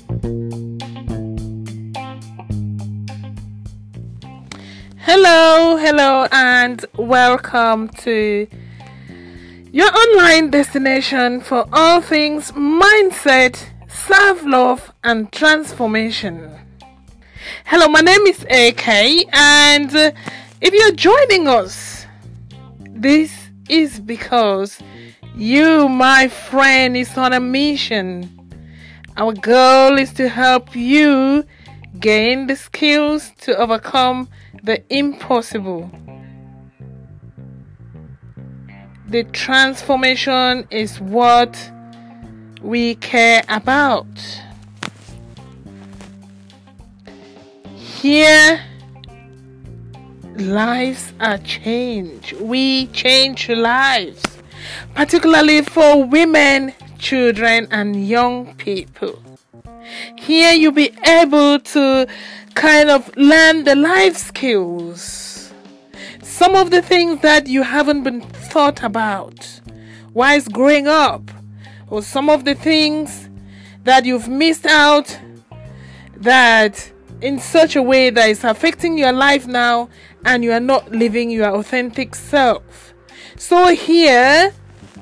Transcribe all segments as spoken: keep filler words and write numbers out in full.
Hello, hello, and welcome to your online destination for all things mindset, self-love, and transformation. Hello, my name is A K, and uh, if you're joining us, this is because you, my friend, is on a mission. Our goal is to help you gain the skills to overcome the impossible. The transformation is what we care about. Here, lives are changed. We change lives, particularly for women, children, and young people. Here you'll be able to kind of learn the life skills, some of the things that you haven't been thought about whilst growing up, or some of the things that you've missed out that in such a way that is affecting your life now and you are not living your authentic self. So here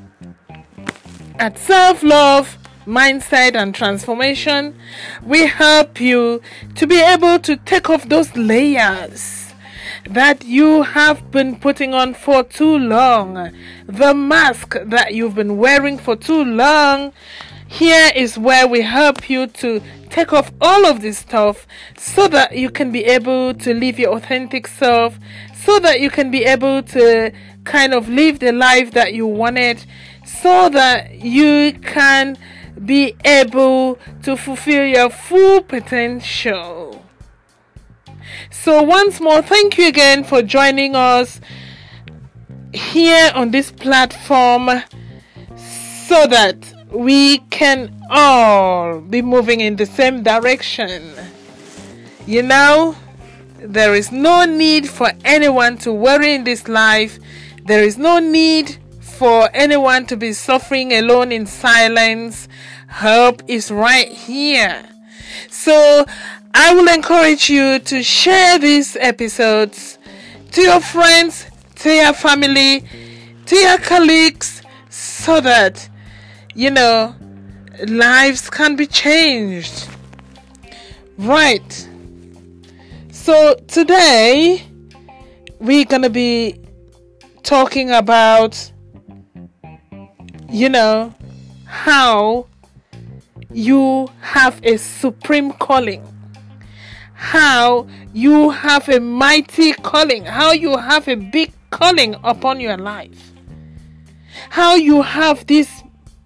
at Self-Love Mindset and Transformation, we help you to be able to take off those layers that you have been putting on for too long, the mask that you've been wearing for too long. Here is where we help you to take off all of this stuff so that you can be able to live your authentic self, so that you can be able to kind of live the life that you wanted, so that you can be able to fulfill your full potential. So once more, thank you again for joining us here on this platform so that we can all be moving in the same direction. You know, there is no need for anyone to worry in this life. There is no need for anyone to be suffering alone in silence. Help is right here. So I will encourage you to share these episodes to your friends, to your family, to your colleagues, so that, you know, lives can be changed. Right. So today we're going to be talking about, you know, how you have a supreme calling, how you have a mighty calling, how you have a big calling upon your life, how you have this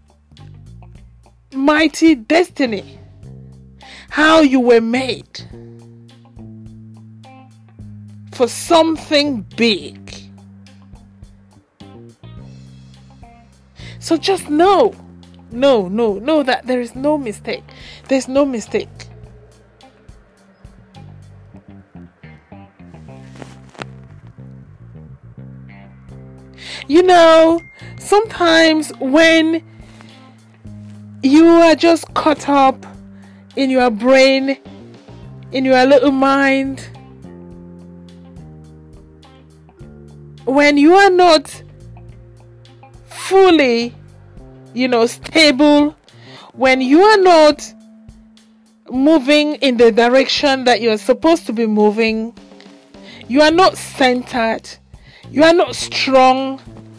mighty destiny, how you were made for something big. So just know, no, no, know that there is no mistake. There's no mistake. You know, sometimes when you are just caught up in your brain, in your little mind, when you are not fully, you know, stable, when you are not moving in the direction that you're supposed to be moving, you are not centered, you are not strong,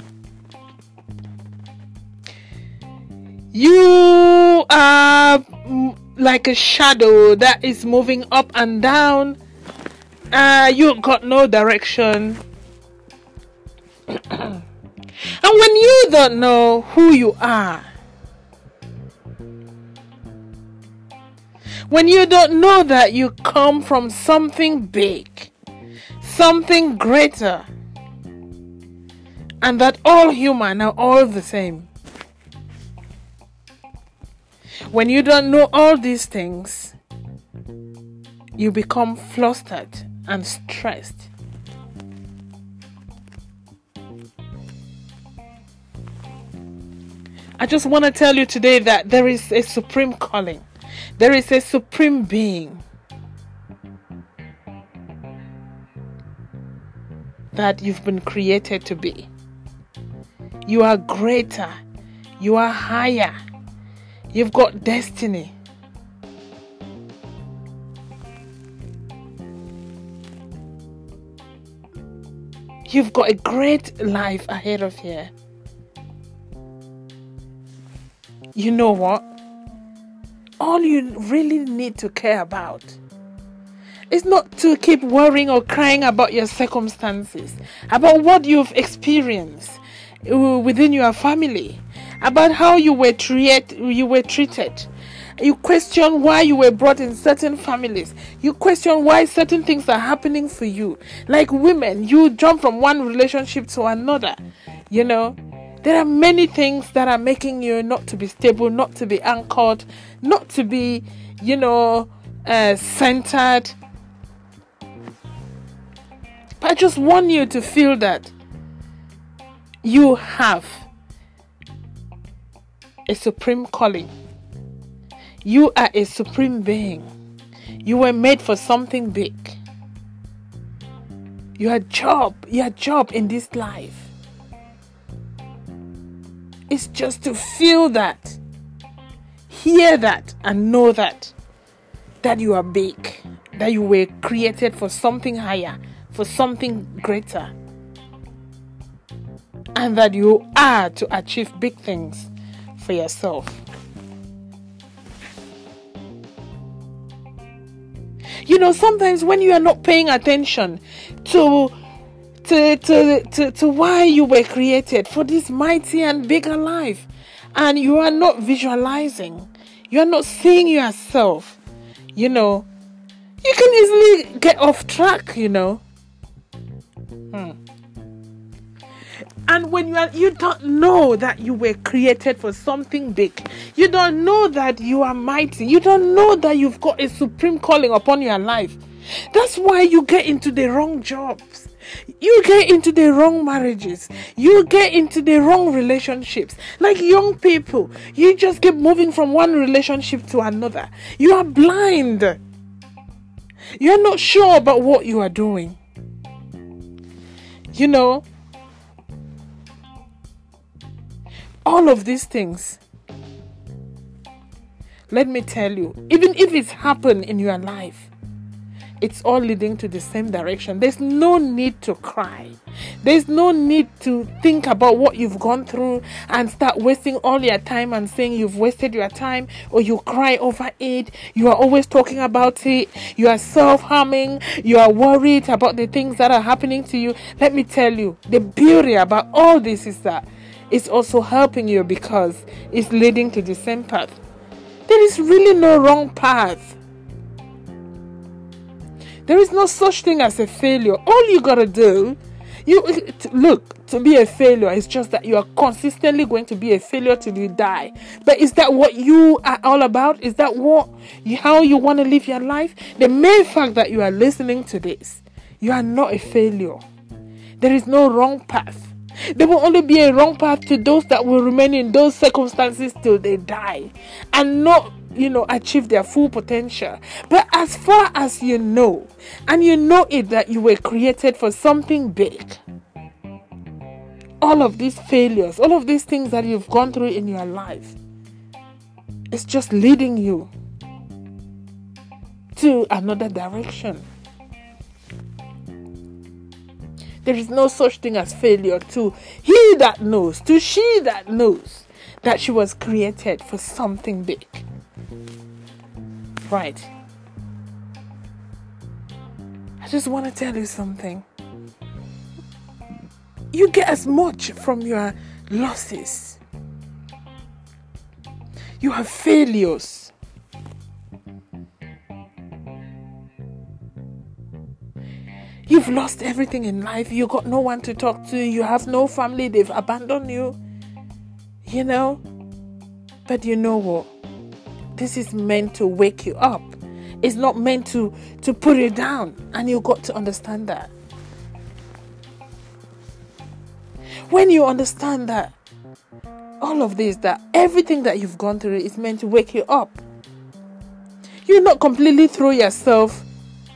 you are like a shadow that is moving up and down, uh, you got no direction. And when you don't know who you are, when you don't know that you come from something big, something greater, and that all human are all the same, when you don't know all these things, you become flustered and stressed. I just want to tell you today that there is a supreme calling. There is a supreme being that you've been created to be. You are greater. You are higher. You've got destiny. You've got a great life ahead of you. You know what? All you really need to care about is not to keep worrying or crying about your circumstances, about what you've experienced within your family, about how you were treat, you were treated. You question why you were brought in certain families. You question why certain things are happening for you. Like women, you jump from one relationship to another. You know, there are many things that are making you not to be stable, not to be anchored, not to be, you know, uh, centered. But I just want you to feel that you have a supreme calling. You are a supreme being. You were made for something big. Your job, your job in this life is just to feel that, hear that, and know that, that you are big, that you were created for something higher, for something greater, and that you are to achieve big things for yourself. You know, sometimes when you are not paying attention to, to, to, to, to why you were created for this mighty and bigger life, and you are not visualizing, you are not seeing yourself, you know, you can easily get off track, you know. Hmm. And when you are, you don't know that you were created for something big. You don't know that you are mighty. You don't know that you've got a supreme calling upon your life. That's why you get into the wrong jobs. You get into the wrong marriages. You get into the wrong relationships. Like young people, you just keep moving from one relationship to another. You are blind. You're not sure about what you are doing. You know, all of these things, let me tell you, even if it's happened in your life, it's all leading to the same direction. There's no need to cry. There's no need to think about what you've gone through and start wasting all your time and saying you've wasted your time, or you cry over it. You are always talking about it. You are self-harming. You are worried about the things that are happening to you. Let me tell you, the beauty about all this is that it's also helping you because it's leading to the same path. There is really no wrong path. There is no such thing as a failure. All you gotta do, you look, to be a failure is just that you are consistently going to be a failure till you die. But is that what you are all about? Is that what you, how you want to live your life? The main fact that you are listening to this, you are not a failure. There is no wrong path. There will only be a wrong path to those that will remain in those circumstances till they die and not, you know, achieve their full potential. But as far as you know, and you know it that you were created for something big, all of these failures, all of these things that you've gone through in your life, it's just leading you to another direction. There is no such thing as failure to he that knows, to she that knows that she was created for something big. Right. I just want to tell you something. You get as much from your losses. You have failures. You've lost everything in life. You got no one to talk to. You have no family. They've abandoned you. You know? But you know what? This is meant to wake you up. It's not meant to, to put you down. And you got to understand that. When you understand that all of this, that everything that you've gone through is meant to wake you up. You not completely throw yourself.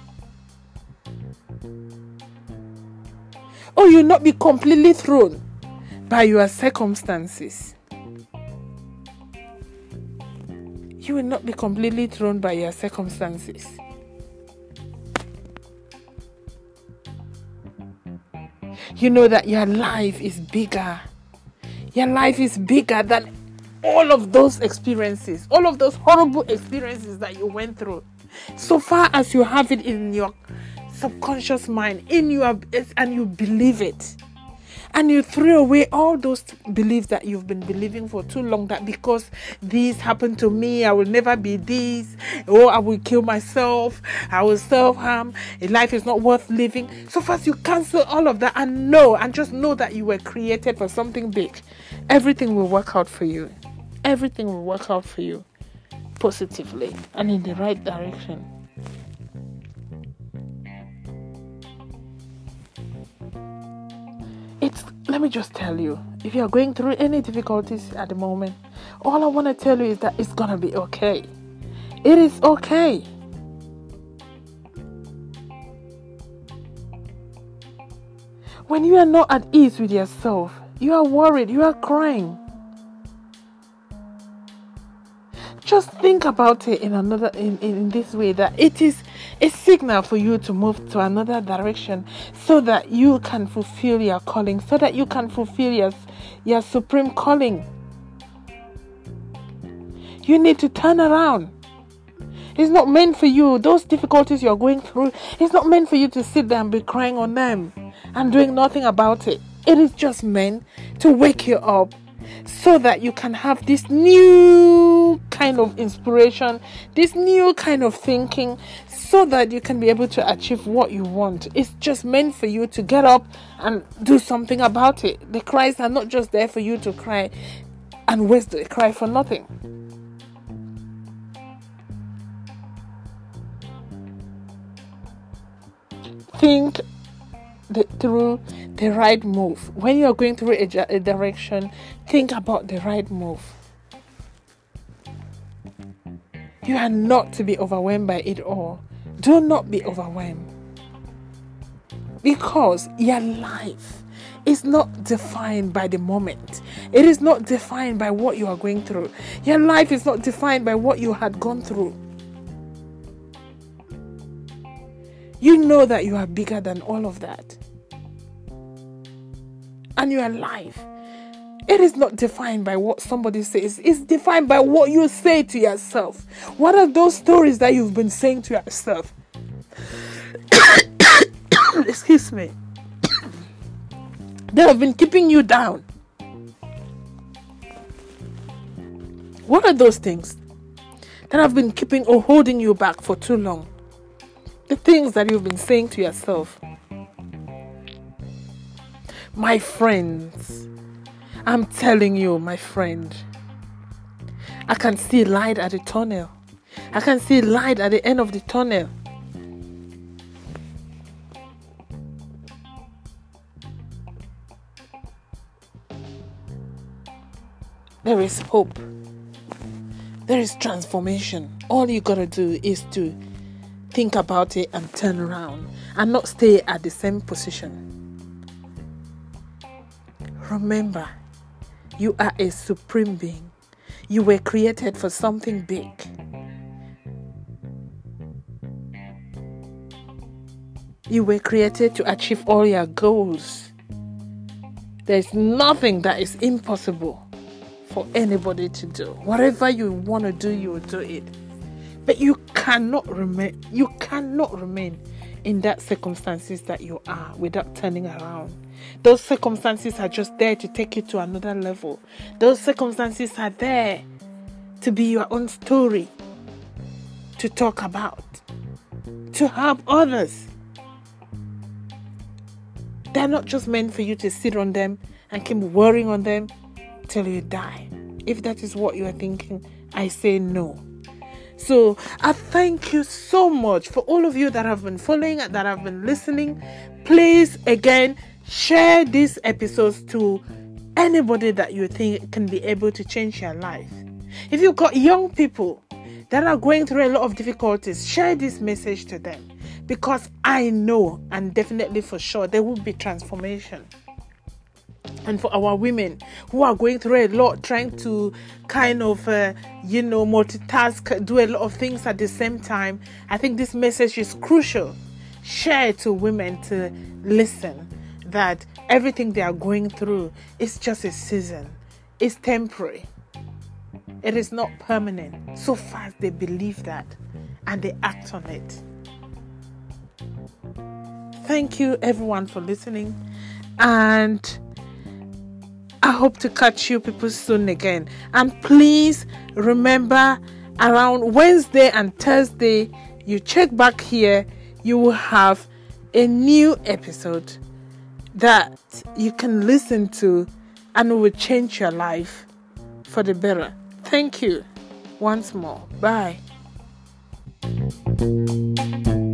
Or you not be completely thrown by your circumstances. You will not be completely thrown by your circumstances. You know that your life is bigger. Your life is bigger than all of those experiences, all of those horrible experiences that you went through. So far as you have it in your subconscious mind, in your, and you believe it, and you throw away all those beliefs that you've been believing for too long, that because this happened to me, I will never be this, or I will kill myself, I will self-harm, life is not worth living. So fast you cancel all of that and know, and just know that you were created for something big. Everything will work out for you. Everything will work out for you positively and in the right direction. It's, let me just tell you, if you're going through any difficulties at the moment, all I want to tell you is that it's going to be okay. It is okay. When you are not at ease with yourself, you are worried, you are crying. Just think about it in another in, in this way, that it is a signal for you to move to another direction so that you can fulfill your calling, so that you can fulfill your, your supreme calling. You need to turn around. It's not meant for you. Those difficulties you're going through, it's not meant for you to sit there and be crying on them and doing nothing about it. It is just meant to wake you up so that you can have this new kind of inspiration, this new kind of thinking, so that you can be able to achieve what you want. It's just meant for you to get up and do something about it. The cries are not just there for you to cry and waste the cry for nothing. Think the, through the right move. When you're going through a, a direction, think about the right move. You are not to be overwhelmed by it all. Do not be overwhelmed. Because your life is not defined by the moment. It is not defined by what you are going through. Your life is not defined by what you had gone through. You know that you are bigger than all of that. And your life, it is not defined by what somebody says. It's defined by what you say to yourself. What are those stories that you've been saying to yourself? Excuse me. They have been keeping you down. What are those things that have been keeping or holding you back for too long? The things that you've been saying to yourself. My friends, I'm telling you, my friend, I can see light at the tunnel. I can see light at the end of the tunnel. There is hope. There is transformation. All you gotta do is to think about it and turn around and not stay at the same position. Remember, you are a supreme being. You were created for something big. You were created to achieve all your goals. There's nothing that is impossible for anybody to do. Whatever you want to do, you will do it. But you cannot remain, you cannot remain in that circumstances that you are without turning around. Those circumstances are just there to take you to another level. Those circumstances are there to be your own story, to talk about, to help others. They're not just meant for you to sit on them and keep worrying on them till you die. If that is what you are thinking, I say no. So I thank you so much for all of you that have been following and that have been listening. Please, again, share these episodes to anybody that you think can be able to change your life. If you've got young people, that are going through a lot of difficulties, share this message to them, because I know, and definitely for sure, there will be transformation. And for our women who are going through a lot, trying to kind of, uh, you know, multitask, do a lot of things at the same time, I think this message is crucial. Share it to women to listen, that everything they are going through is just a season. It's temporary. It is not permanent. So fast they believe that and they act on it. Thank you everyone for listening, and I hope to catch you people soon again. And please remember, around Wednesday and Thursday, you check back here, you will have a new episode that you can listen to and it will change your life for the better. Thank you once more. Bye.